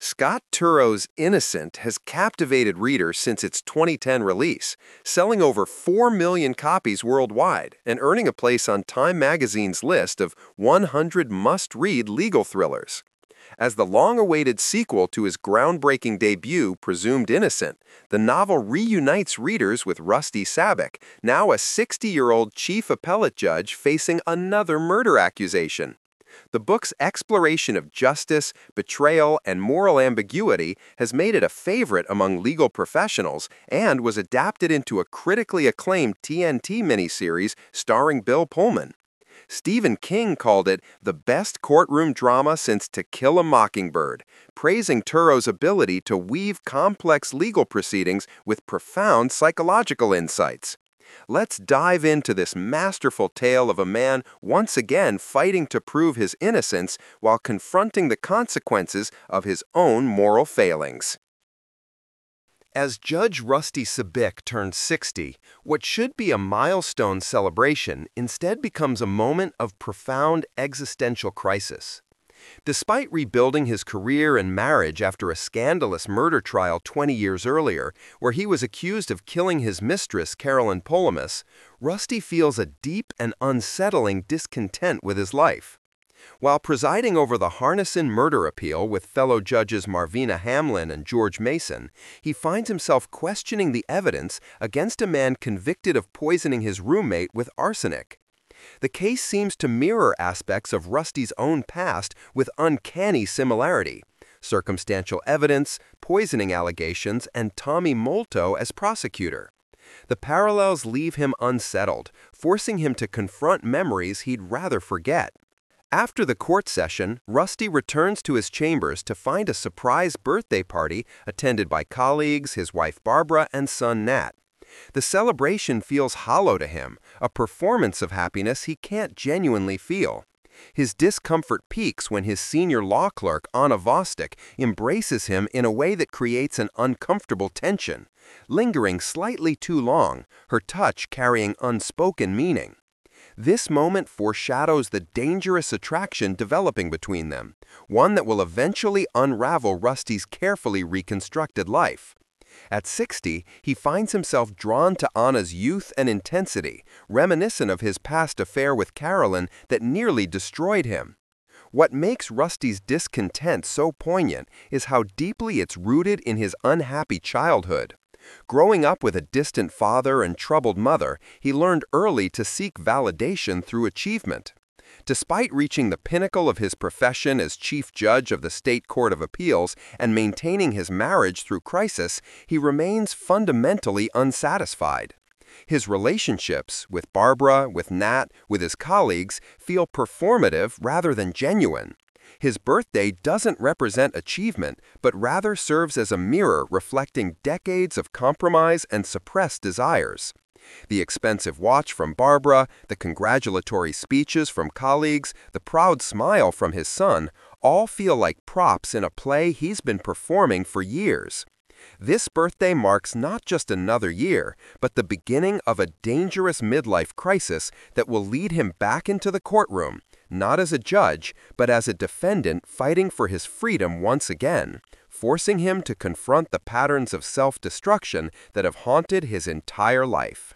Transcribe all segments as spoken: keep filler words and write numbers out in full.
Scott Turo's Innocent has captivated readers since its twenty ten release, selling over four million copies worldwide and earning a place on Time magazine's list of one hundred must-read legal thrillers. As the long-awaited sequel to his groundbreaking debut, Presumed Innocent, the novel reunites readers with Rusty Sabich, now a sixty-year-old chief appellate judge facing another murder accusation. The book's exploration of justice, betrayal, and moral ambiguity has made it a favorite among legal professionals and was adapted into a critically acclaimed T N T miniseries starring Bill Pullman. Stephen King called it the best courtroom drama since To Kill a Mockingbird, praising Turo's ability to weave complex legal proceedings with profound psychological insights. Let's dive into this masterful tale of a man once again fighting to prove his innocence while confronting the consequences of his own moral failings. As Judge Rusty Sabich turns sixty, what should be a milestone celebration instead becomes a moment of profound existential crisis. Despite rebuilding his career and marriage after a scandalous murder trial twenty years earlier, where he was accused of killing his mistress, Carolyn Polomus, Rusty feels a deep and unsettling discontent with his life. While presiding over the Harnison murder appeal with fellow judges Marvina Hamlin and George Mason, he finds himself questioning the evidence against a man convicted of poisoning his roommate with arsenic. The case seems to mirror aspects of Rusty's own past with uncanny similarity: circumstantial evidence, poisoning allegations, and Tommy Molto as prosecutor. The parallels leave him unsettled, forcing him to confront memories he'd rather forget. After the court session, Rusty returns to his chambers to find a surprise birthday party attended by colleagues, his wife Barbara, and son Nat. The celebration feels hollow to him, a performance of happiness he can't genuinely feel. His discomfort peaks when his senior law clerk, Anna Vostok, embraces him in a way that creates an uncomfortable tension, lingering slightly too long, her touch carrying unspoken meaning. This moment foreshadows the dangerous attraction developing between them, one that will eventually unravel Rusty's carefully reconstructed life. At sixty, he finds himself drawn to Anna's youth and intensity, reminiscent of his past affair with Carolyn that nearly destroyed him. What makes Rusty's discontent so poignant is how deeply it's rooted in his unhappy childhood. Growing up with a distant father and troubled mother, he learned early to seek validation through achievement. Despite reaching the pinnacle of his profession as chief judge of the State Court of Appeals and maintaining his marriage through crisis, he remains fundamentally unsatisfied. His relationships with Barbara, with Nat, with his colleagues feel performative rather than genuine. His birthday doesn't represent achievement, but rather serves as a mirror reflecting decades of compromise and suppressed desires. The expensive watch from Barbara, the congratulatory speeches from colleagues, the proud smile from his son, all feel like props in a play he's been performing for years. This birthday marks not just another year, but the beginning of a dangerous midlife crisis that will lead him back into the courtroom, not as a judge, but as a defendant fighting for his freedom once again, forcing him to confront the patterns of self-destruction that have haunted his entire life.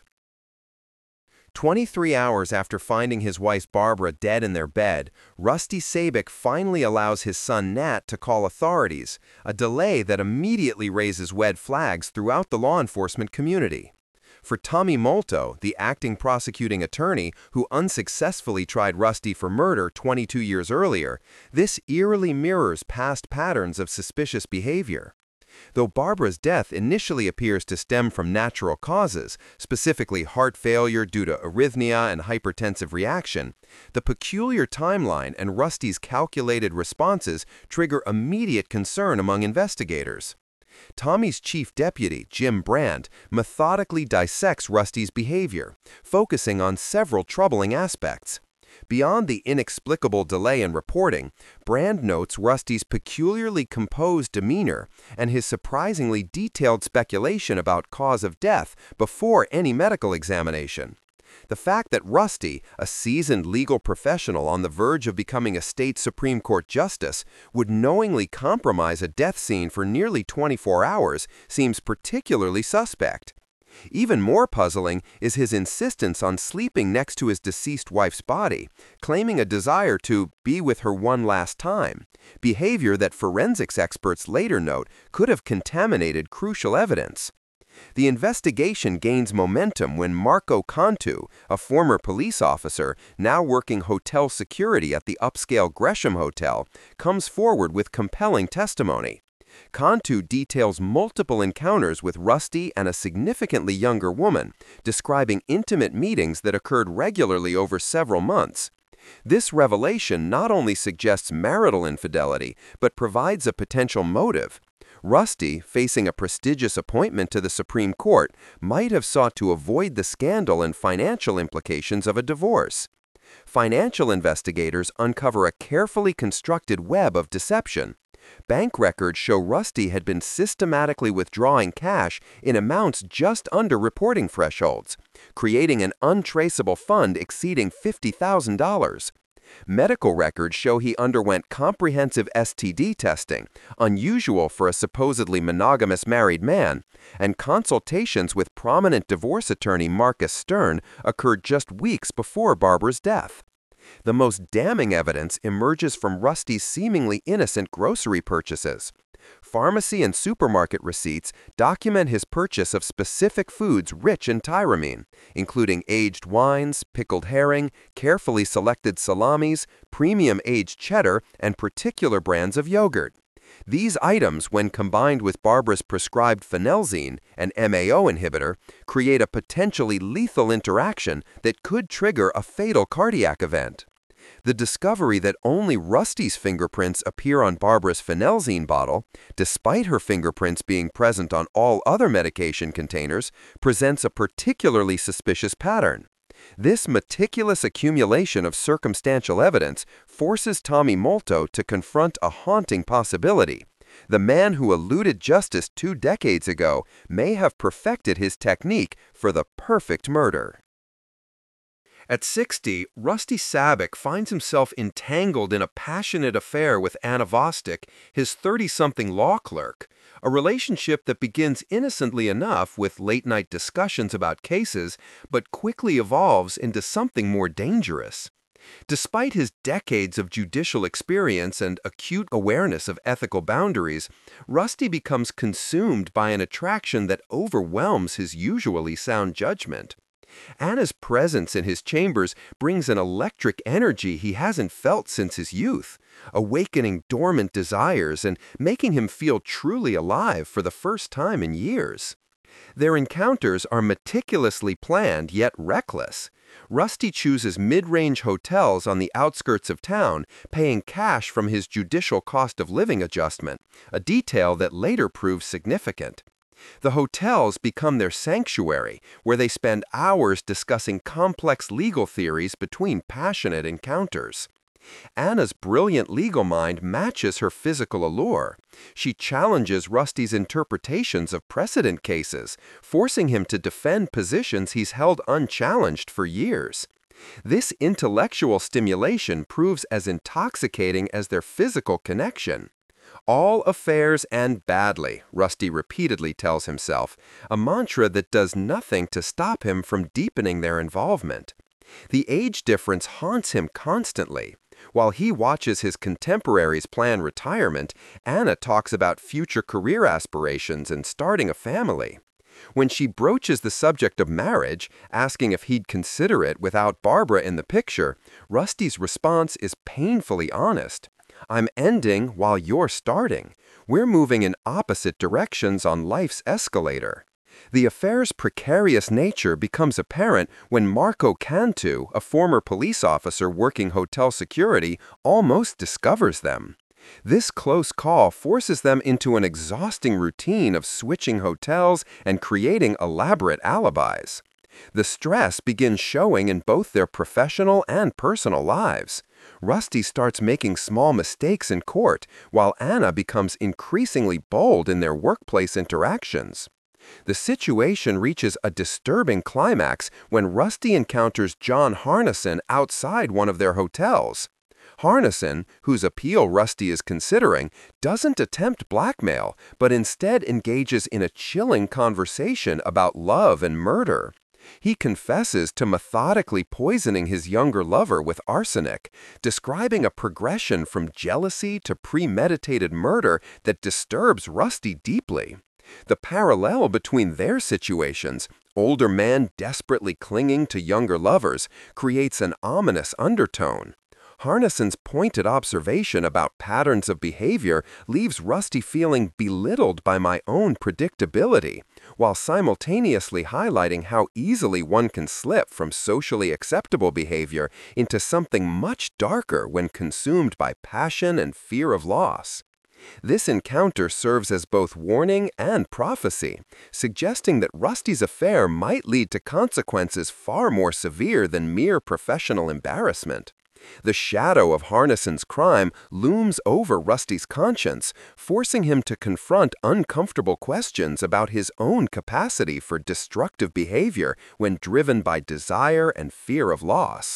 Twenty-three hours after finding his wife Barbara dead in their bed, Rusty Sabich finally allows his son Nat to call authorities, a delay that immediately raises red flags throughout the law enforcement community. For Tommy Molto, the acting prosecuting attorney who unsuccessfully tried Rusty for murder twenty-two years earlier, this eerily mirrors past patterns of suspicious behavior. Though Barbara's death initially appears to stem from natural causes, specifically heart failure due to arrhythmia and hypertensive reaction, the peculiar timeline and Rusty's calculated responses trigger immediate concern among investigators. Tommy's chief deputy, Jim Brand, methodically dissects Rusty's behavior, focusing on several troubling aspects. Beyond the inexplicable delay in reporting, Brand notes Rusty's peculiarly composed demeanor and his surprisingly detailed speculation about cause of death before any medical examination. The fact that Rusty, a seasoned legal professional on the verge of becoming a state Supreme Court justice, would knowingly compromise a death scene for nearly twenty-four hours seems particularly suspect. Even more puzzling is his insistence on sleeping next to his deceased wife's body, claiming a desire to be with her one last time, behavior that forensics experts later note could have contaminated crucial evidence. The investigation gains momentum when Marco Cantu, a former police officer now working hotel security at the upscale Gresham Hotel, comes forward with compelling testimony. Cantu details multiple encounters with Rusty and a significantly younger woman, describing intimate meetings that occurred regularly over several months. This revelation not only suggests marital infidelity, but provides a potential motive. Rusty, facing a prestigious appointment to the Supreme Court, might have sought to avoid the scandal and financial implications of a divorce. Financial investigators uncover a carefully constructed web of deception. Bank records show Rusty had been systematically withdrawing cash in amounts just under reporting thresholds, creating an untraceable fund exceeding fifty thousand dollars. Medical records show he underwent comprehensive S T D testing, unusual for a supposedly monogamous married man, and consultations with prominent divorce attorney Marcus Stern occurred just weeks before Barbara's death. The most damning evidence emerges from Rusty's seemingly innocent grocery purchases. Pharmacy and supermarket receipts document his purchase of specific foods rich in tyramine, including aged wines, pickled herring, carefully selected salamis, premium aged cheddar, and particular brands of yogurt. These items, when combined with Barbara's prescribed phenelzine, an M A O inhibitor, create a potentially lethal interaction that could trigger a fatal cardiac event. The discovery that only Rusty's fingerprints appear on Barbara's phenelzine bottle, despite her fingerprints being present on all other medication containers, presents a particularly suspicious pattern. This meticulous accumulation of circumstantial evidence forces Tommy Molto to confront a haunting possibility. The man who eluded justice two decades ago may have perfected his technique for the perfect murder. At sixty, Rusty Sabick finds himself entangled in a passionate affair with Anna Vostick, his thirty-something law clerk, a relationship that begins innocently enough with late-night discussions about cases, but quickly evolves into something more dangerous. Despite his decades of judicial experience and acute awareness of ethical boundaries, Rusty becomes consumed by an attraction that overwhelms his usually sound judgment. Anna's presence in his chambers brings an electric energy he hasn't felt since his youth, awakening dormant desires and making him feel truly alive for the first time in years. Their encounters are meticulously planned yet reckless. Rusty chooses mid-range hotels on the outskirts of town, paying cash from his judicial cost of living adjustment, a detail that later proves significant. The hotels become their sanctuary, where they spend hours discussing complex legal theories between passionate encounters. Anna's brilliant legal mind matches her physical allure. She challenges Rusty's interpretations of precedent cases, forcing him to defend positions he's held unchallenged for years. This intellectual stimulation proves as intoxicating as their physical connection. All affairs end badly, Rusty repeatedly tells himself, a mantra that does nothing to stop him from deepening their involvement. The age difference haunts him constantly. While he watches his contemporaries plan retirement, Anna talks about future career aspirations and starting a family. When she broaches the subject of marriage, asking if he'd consider it without Barbara in the picture, Rusty's response is painfully honest. I'm ending while you're starting. We're moving in opposite directions on life's escalator. The affair's precarious nature becomes apparent when Marco Cantu, a former police officer working hotel security, almost discovers them. This close call forces them into an exhausting routine of switching hotels and creating elaborate alibis. The stress begins showing in both their professional and personal lives. Rusty starts making small mistakes in court, while Anna becomes increasingly bold in their workplace interactions. The situation reaches a disturbing climax when Rusty encounters John Harnison outside one of their hotels. Harnison, whose appeal Rusty is considering, doesn't attempt blackmail, but instead engages in a chilling conversation about love and murder. He confesses to methodically poisoning his younger lover with arsenic, describing a progression from jealousy to premeditated murder that disturbs Rusty deeply. The parallel between their situations, older man desperately clinging to younger lovers, creates an ominous undertone. Harnison's pointed observation about patterns of behavior leaves Rusty feeling belittled by my own predictability, while simultaneously highlighting how easily one can slip from socially acceptable behavior into something much darker when consumed by passion and fear of loss. This encounter serves as both warning and prophecy, suggesting that Rusty's affair might lead to consequences far more severe than mere professional embarrassment. The shadow of Harnison's crime looms over Rusty's conscience, forcing him to confront uncomfortable questions about his own capacity for destructive behavior when driven by desire and fear of loss.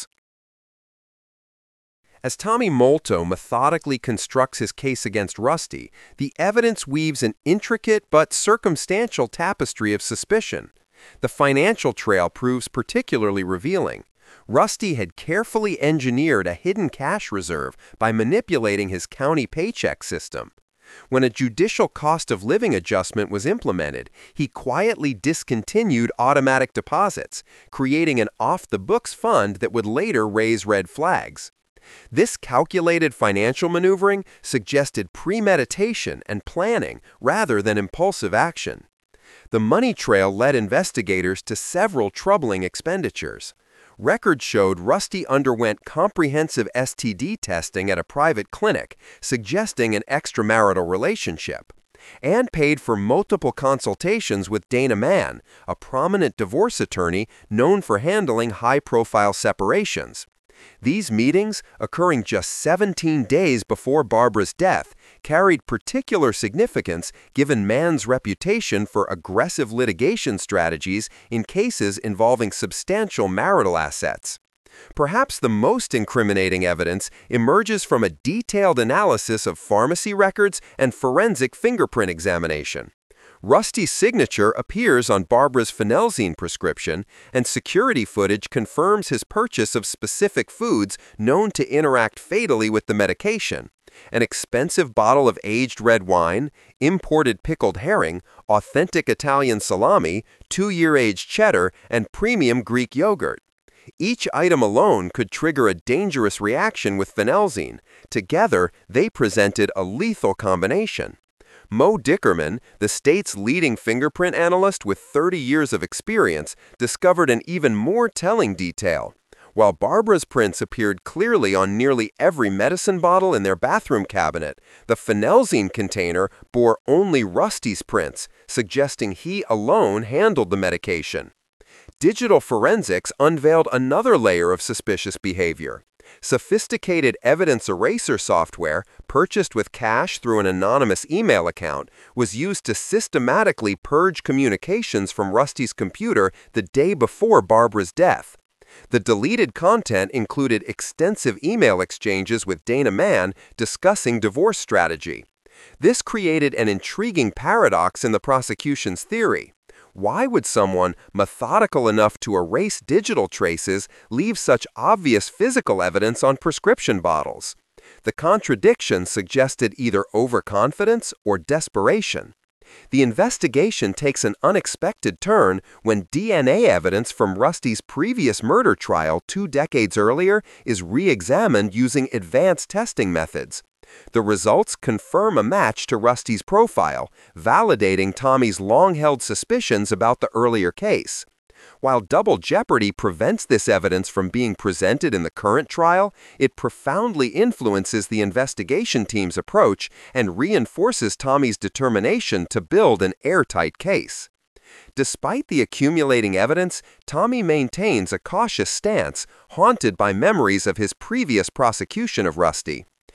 As Tommy Molto methodically constructs his case against Rusty, the evidence weaves an intricate but circumstantial tapestry of suspicion. The financial trail proves particularly revealing. Rusty had carefully engineered a hidden cash reserve by manipulating his county paycheck system. When a judicial cost of living adjustment was implemented, he quietly discontinued automatic deposits, creating an off-the-books fund that would later raise red flags. This calculated financial maneuvering suggested premeditation and planning rather than impulsive action. The money trail led investigators to several troubling expenditures. Records showed Rusty underwent comprehensive S T D testing at a private clinic, suggesting an extramarital relationship, and paid for multiple consultations with Dana Mann, a prominent divorce attorney known for handling high-profile separations. These meetings, occurring just seventeen days before Barbara's death, carried particular significance given Mann's reputation for aggressive litigation strategies in cases involving substantial marital assets. Perhaps the most incriminating evidence emerges from a detailed analysis of pharmacy records and forensic fingerprint examination. Rusty's signature appears on Barbara's phenelzine prescription, and security footage confirms his purchase of specific foods known to interact fatally with the medication: an expensive bottle of aged red wine, imported pickled herring, authentic Italian salami, two-year-aged cheddar, and premium Greek yogurt. Each item alone could trigger a dangerous reaction with phenelzine. Together, they presented a lethal combination. Mo Dickerman, the state's leading fingerprint analyst with thirty years of experience, discovered an even more telling detail. While Barbara's prints appeared clearly on nearly every medicine bottle in their bathroom cabinet, the phenelzine container bore only Rusty's prints, suggesting he alone handled the medication. Digital forensics unveiled another layer of suspicious behavior. Sophisticated evidence eraser software, purchased with cash through an anonymous email account, was used to systematically purge communications from Rusty's computer the day before Barbara's death. The deleted content included extensive email exchanges with Dana Mann discussing divorce strategy. This created an intriguing paradox in the prosecution's theory. Why would someone methodical enough to erase digital traces leave such obvious physical evidence on prescription bottles? The contradiction suggested either overconfidence or desperation. The investigation takes an unexpected turn when D N A evidence from Rusty's previous murder trial two decades earlier is re-examined using advanced testing methods. The results confirm a match to Rusty's profile, validating Tommy's long-held suspicions about the earlier case. While double jeopardy prevents this evidence from being presented in the current trial, it profoundly influences the investigation team's approach and reinforces Tommy's determination to build an airtight case. Despite the accumulating evidence, Tommy maintains a cautious stance, haunted by memories of his previous prosecution of Rusty.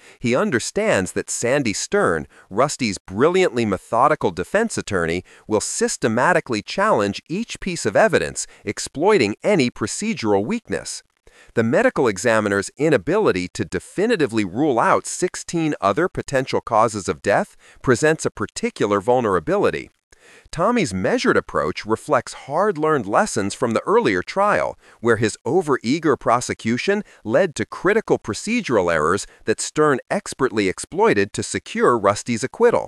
He understands that Sandy Stern, Rusty's brilliantly methodical defense attorney, will systematically challenge each piece of evidence, exploiting any procedural weakness. The medical examiner's inability to definitively rule out sixteen other potential causes of death presents a particular vulnerability. Tommy's measured approach reflects hard-learned lessons from the earlier trial, where his overeager prosecution led to critical procedural errors that Stern expertly exploited to secure Rusty's acquittal.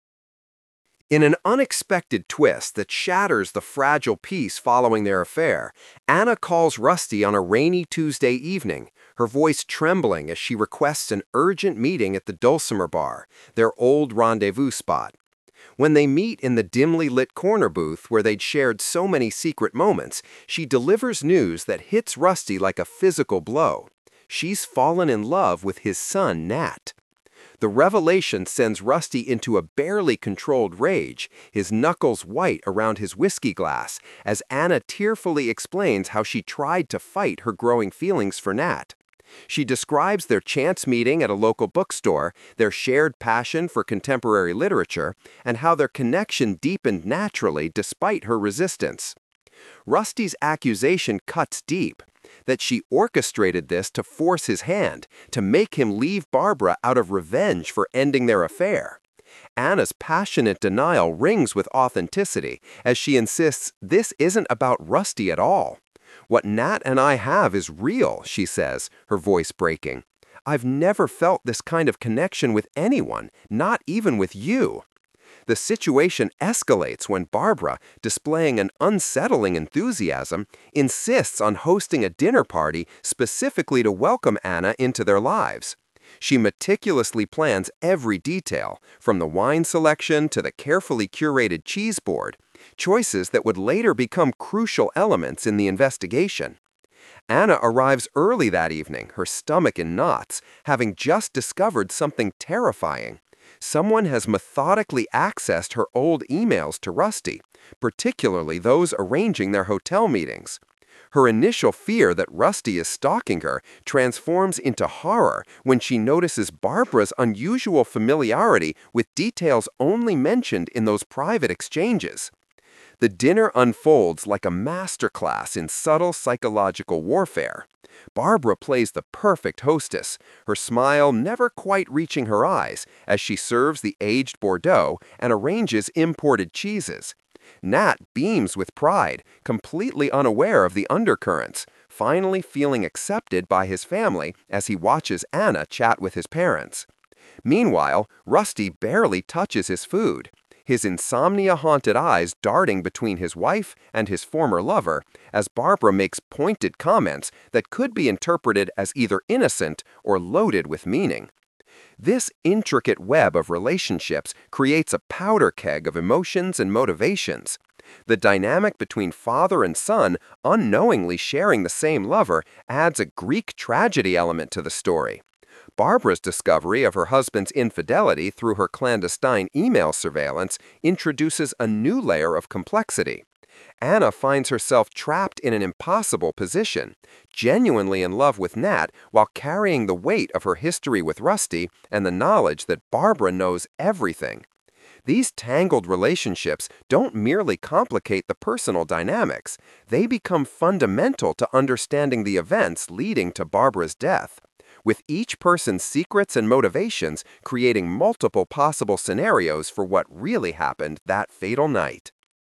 In an unexpected twist that shatters the fragile peace following their affair, Anna calls Rusty on a rainy Tuesday evening, her voice trembling as she requests an urgent meeting at the Dulcimer Bar, their old rendezvous spot. When they meet in the dimly lit corner booth where they'd shared so many secret moments, she delivers news that hits Rusty like a physical blow. She's fallen in love with his son, Nat. The revelation sends Rusty into a barely controlled rage, his knuckles white around his whiskey glass, as Anna tearfully explains how she tried to fight her growing feelings for Nat. She describes their chance meeting at a local bookstore, their shared passion for contemporary literature, and how their connection deepened naturally despite her resistance. Rusty's accusation cuts deep, that she orchestrated this to force his hand, to make him leave Barbara out of revenge for ending their affair. Anna's passionate denial rings with authenticity as she insists this isn't about Rusty at all. "What Nat and I have is real," she says, her voice breaking. "I've never felt this kind of connection with anyone, not even with you." The situation escalates when Barbara, displaying an unsettling enthusiasm, insists on hosting a dinner party specifically to welcome Anna into their lives. She meticulously plans every detail, from the wine selection to the carefully curated cheese board, choices that would later become crucial elements in the investigation. Anna arrives early that evening, her stomach in knots, having just discovered something terrifying. Someone has methodically accessed her old emails to Rusty, particularly those arranging their hotel meetings. Her initial fear that Rusty is stalking her transforms into horror when she notices Barbara's unusual familiarity with details only mentioned in those private exchanges. The dinner unfolds like a masterclass in subtle psychological warfare. Barbara plays the perfect hostess, her smile never quite reaching her eyes as she serves the aged Bordeaux and arranges imported cheeses. Nat beams with pride, completely unaware of the undercurrents, finally feeling accepted by his family as he watches Anna chat with his parents. Meanwhile, Rusty barely touches his food, his insomnia-haunted eyes darting between his wife and his former lover as Barbara makes pointed comments that could be interpreted as either innocent or loaded with meaning. This intricate web of relationships creates a powder keg of emotions and motivations. The dynamic between father and son, unknowingly sharing the same lover, adds a Greek tragedy element to the story. Barbara's discovery of her husband's infidelity through her clandestine email surveillance introduces a new layer of complexity. Anna finds herself trapped in an impossible position, genuinely in love with Nat while carrying the weight of her history with Rusty and the knowledge that Barbara knows everything. These tangled relationships don't merely complicate the personal dynamics, they become fundamental to understanding the events leading to Barbara's death, with each person's secrets and motivations creating multiple possible scenarios for what really happened that fatal night.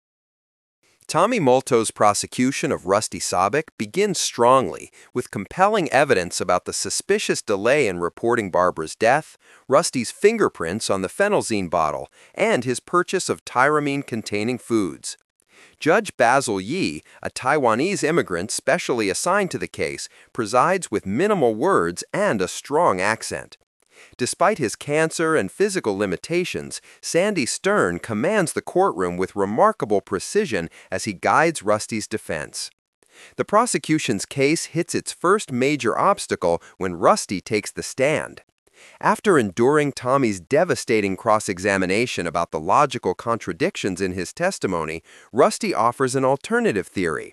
Tommy Molto's prosecution of Rusty Sobek begins strongly, with compelling evidence about the suspicious delay in reporting Barbara's death, Rusty's fingerprints on the phenelzine bottle, and his purchase of tyramine-containing foods. Judge Basil Yi, a Taiwanese immigrant specially assigned to the case, presides with minimal words and a strong accent. Despite his cancer and physical limitations, Sandy Stern commands the courtroom with remarkable precision as he guides Rusty's defense. The prosecution's case hits its first major obstacle when Rusty takes the stand. After enduring Tommy's devastating cross-examination about the logical contradictions in his testimony, Rusty offers an alternative theory.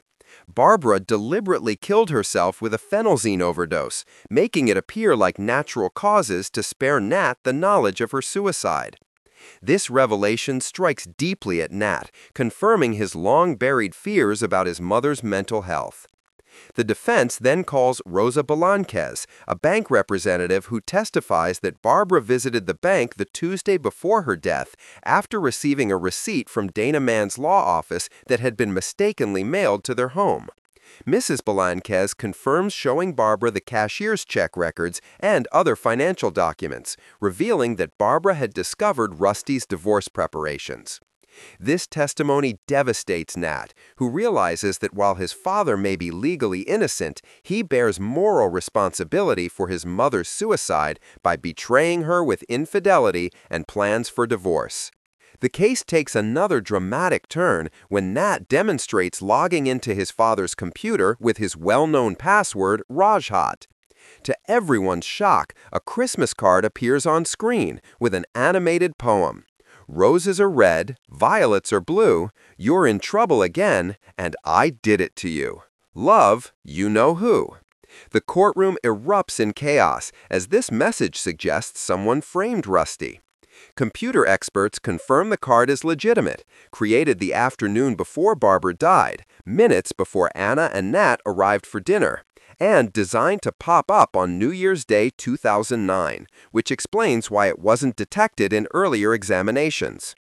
Barbara deliberately killed herself with a phenelzine overdose, making it appear like natural causes to spare Nat the knowledge of her suicide. This revelation strikes deeply at Nat, confirming his long-buried fears about his mother's mental health. The defense then calls Rosa Belanquez, a bank representative who testifies that Barbara visited the bank the Tuesday before her death after receiving a receipt from Dana Mann's law office that had been mistakenly mailed to their home. Missus Belanquez confirms showing Barbara the cashier's check records and other financial documents, revealing that Barbara had discovered Rusty's divorce preparations. This testimony devastates Nat, who realizes that while his father may be legally innocent, he bears moral responsibility for his mother's suicide by betraying her with infidelity and plans for divorce. The case takes another dramatic turn when Nat demonstrates logging into his father's computer with his well-known password, Rajhat. To everyone's shock, a Christmas card appears on screen with an animated poem. Roses are red, violets are blue, you're in trouble again, and I did it to you. Love, you know who. The courtroom erupts in chaos as this message suggests someone framed Rusty. Computer experts confirm the card is legitimate, created the afternoon before Barbara died, minutes before Anna and Nat arrived for dinner, and designed to pop up on New Year's Day two thousand nine, which explains why it wasn't detected in earlier examinations.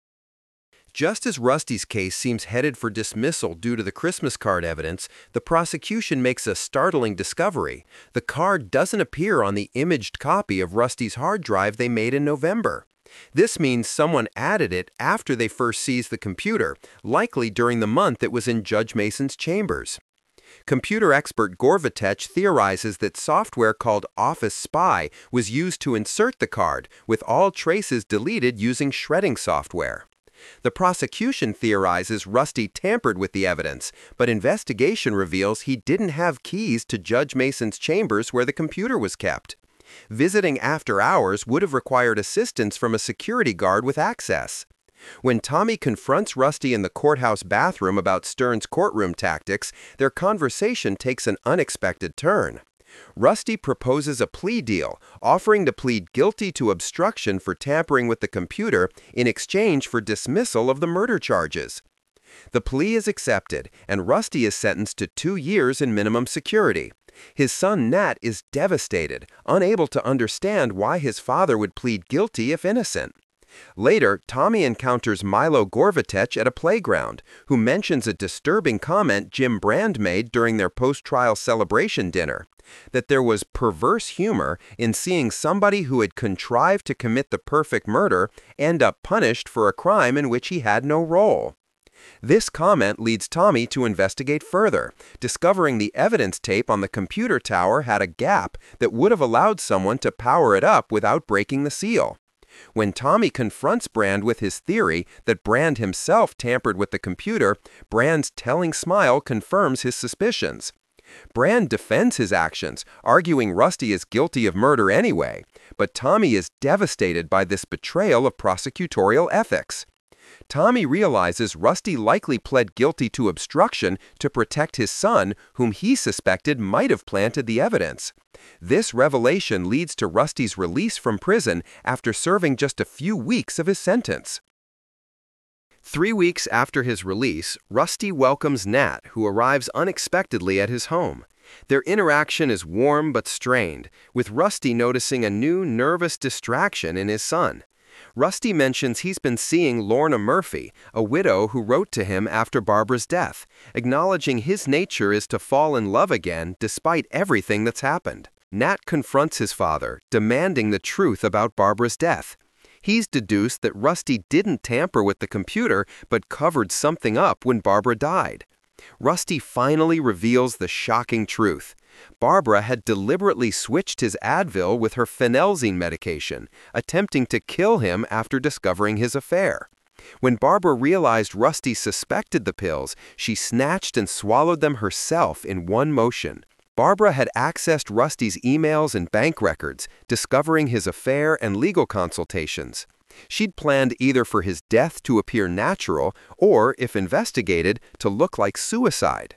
Just as Rusty's case seems headed for dismissal due to the Christmas card evidence, the prosecution makes a startling discovery. The card doesn't appear on the imaged copy of Rusty's hard drive they made in November. This means someone added it after they first seized the computer, likely during the month it was in Judge Mason's chambers. Computer expert Gorvatech theorizes that software called Office Spy was used to insert the card, with all traces deleted using shredding software. The prosecution theorizes Rusty tampered with the evidence, but investigation reveals he didn't have keys to Judge Mason's chambers where the computer was kept. Visiting after hours would have required assistance from a security guard with access. When Tommy confronts Rusty in the courthouse bathroom about Stern's courtroom tactics, their conversation takes an unexpected turn. Rusty proposes a plea deal, offering to plead guilty to obstruction for tampering with the computer in exchange for dismissal of the murder charges. The plea is accepted, and Rusty is sentenced to two years in minimum security. His son Nat is devastated, unable to understand why his father would plead guilty if innocent. Later, Tommy encounters Milo Gorvatech at a playground, who mentions a disturbing comment Jim Brand made during their post-trial celebration dinner, that there was perverse humor in seeing somebody who had contrived to commit the perfect murder end up punished for a crime in which he had no role. This comment leads Tommy to investigate further, discovering the evidence tape on the computer tower had a gap that would have allowed someone to power it up without breaking the seal. When Tommy confronts Brand with his theory that Brand himself tampered with the computer, Brand's telling smile confirms his suspicions. Brand defends his actions, arguing Rusty is guilty of murder anyway, but Tommy is devastated by this betrayal of prosecutorial ethics. Tommy realizes Rusty likely pled guilty to obstruction to protect his son, whom he suspected might have planted the evidence. This revelation leads to Rusty's release from prison after serving just a few weeks of his sentence. Three weeks after his release, Rusty welcomes Nat, who arrives unexpectedly at his home. Their interaction is warm but strained, with Rusty noticing a new nervous distraction in his son. Rusty mentions he's been seeing Lorna Murphy, a widow who wrote to him after Barbara's death, acknowledging his nature is to fall in love again despite everything that's happened. Nat confronts his father, demanding the truth about Barbara's death. He's deduced that Rusty didn't tamper with the computer but covered something up when Barbara died. Rusty finally reveals the shocking truth. Barbara had deliberately switched his Advil with her phenelzine medication, attempting to kill him after discovering his affair. When Barbara realized Rusty suspected the pills, she snatched and swallowed them herself in one motion. Barbara had accessed Rusty's emails and bank records, discovering his affair and legal consultations. She'd planned either for his death to appear natural or, if investigated, to look like suicide.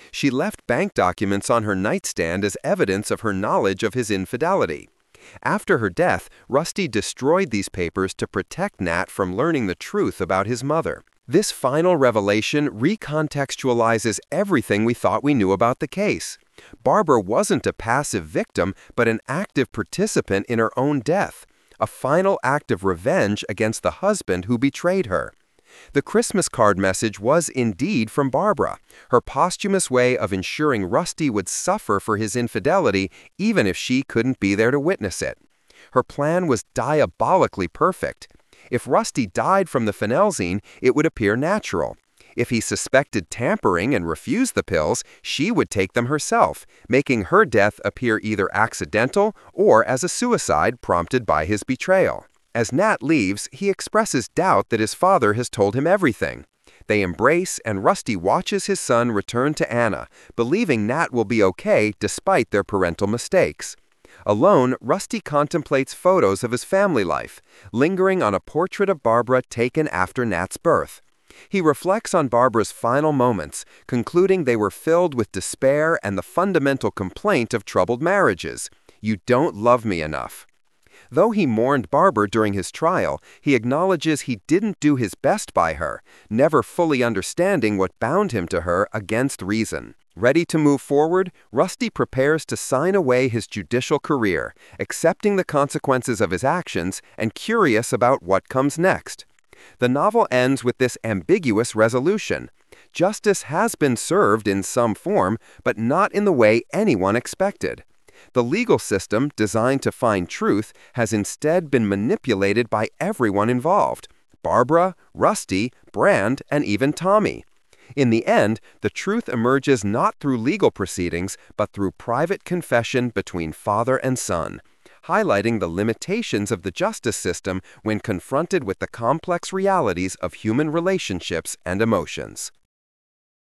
She left bank documents on her nightstand as evidence of her knowledge of his infidelity. After her death, Rusty destroyed these papers to protect Nat from learning the truth about his mother. This final revelation recontextualizes everything we thought we knew about the case. Barbara wasn't a passive victim, but an active participant in her own death, a final act of revenge against the husband who betrayed her. The Christmas card message was indeed from Barbara, her posthumous way of ensuring Rusty would suffer for his infidelity even if she couldn't be there to witness it. Her plan was diabolically perfect. If Rusty died from the phenelzine, it would appear natural. If he suspected tampering and refused the pills, she would take them herself, making her death appear either accidental or as a suicide prompted by his betrayal. As Nat leaves, he expresses doubt that his father has told him everything. They embrace, and Rusty watches his son return to Anna, believing Nat will be okay despite their parental mistakes. Alone, Rusty contemplates photos of his family life, lingering on a portrait of Barbara taken after Nat's birth. He reflects on Barbara's final moments, concluding they were filled with despair and the fundamental complaint of troubled marriages: "You don't love me enough." Though he mourned Barbara during his trial, he acknowledges he didn't do his best by her, never fully understanding what bound him to her against reason. Ready to move forward, Rusty prepares to sign away his judicial career, accepting the consequences of his actions and curious about what comes next. The novel ends with this ambiguous resolution. Justice has been served in some form, but not in the way anyone expected. The legal system, designed to find truth, has instead been manipulated by everyone involved: Barbara, Rusty, Brand, and even Tommy. In the end, the truth emerges not through legal proceedings, but through private confession between father and son, highlighting the limitations of the justice system when confronted with the complex realities of human relationships and emotions.